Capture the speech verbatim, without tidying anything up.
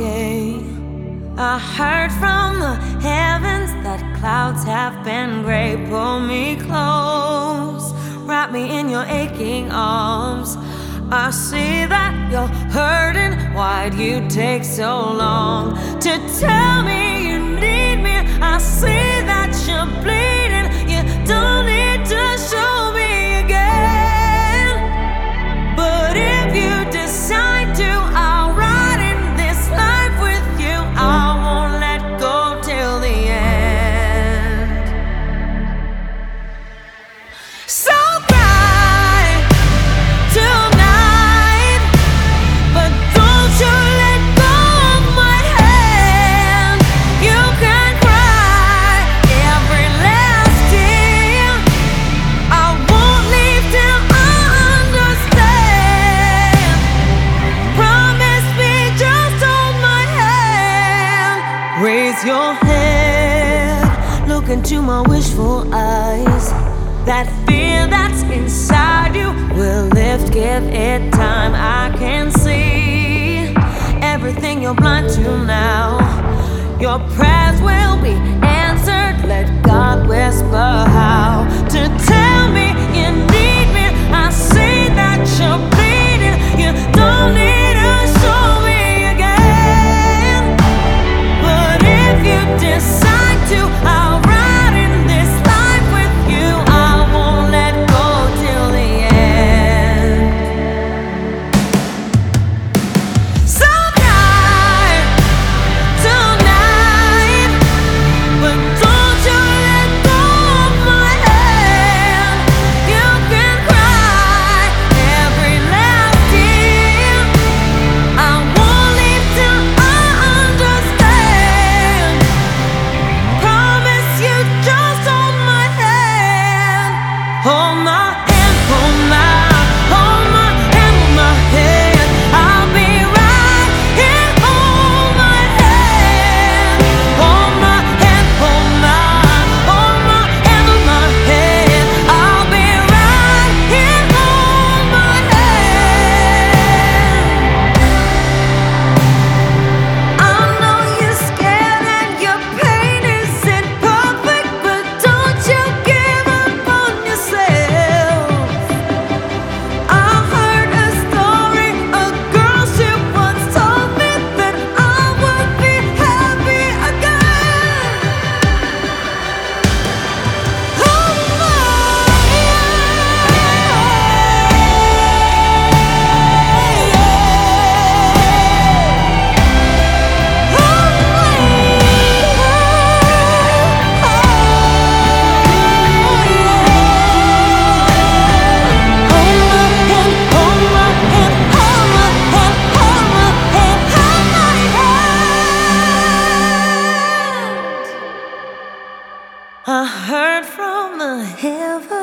okay. I heard from the heavens that clouds have been gray. Pull me close, wrap me in your aching arms. I see that you're hurting. Why'd you take so long to tell me you need me? I see that you're bleeding. You don't need to show me again. But if you decide to, I'll ride in this life with you. I won't let go till the end. So cry tonight, but don't you let go of my hand. You can cry every last tear. I won't leave till I understand. Promise me, just hold my hand. Raise your head, look into my wishful eyes. That fear that's inside you will lift, give it time. I can see everything you're blind to now. Your prayers will be answered. Let God whisper how to tell me you need me. I see that you're bleeding. You don't need to show me again. But if you decide to, I'll ride in this life with you. I won't let go till the end. So cry tonight, but don't you let go of my hand. You can cry every last tear. I won't leave till I understand. Promise you, just hold my hand. Hold my hand, hold my, hold my hand, hold my hand. I'll be right here. Hold my hand, hold my hand, hold my, hold my hand, hold my hand. I'll be right here. Hold my hand. I know you're scared and your pain isn't perfect, but don't you give up on yourself. I heard a story, a girl, she once told me that I would be happy again. Oh I heard from the heavens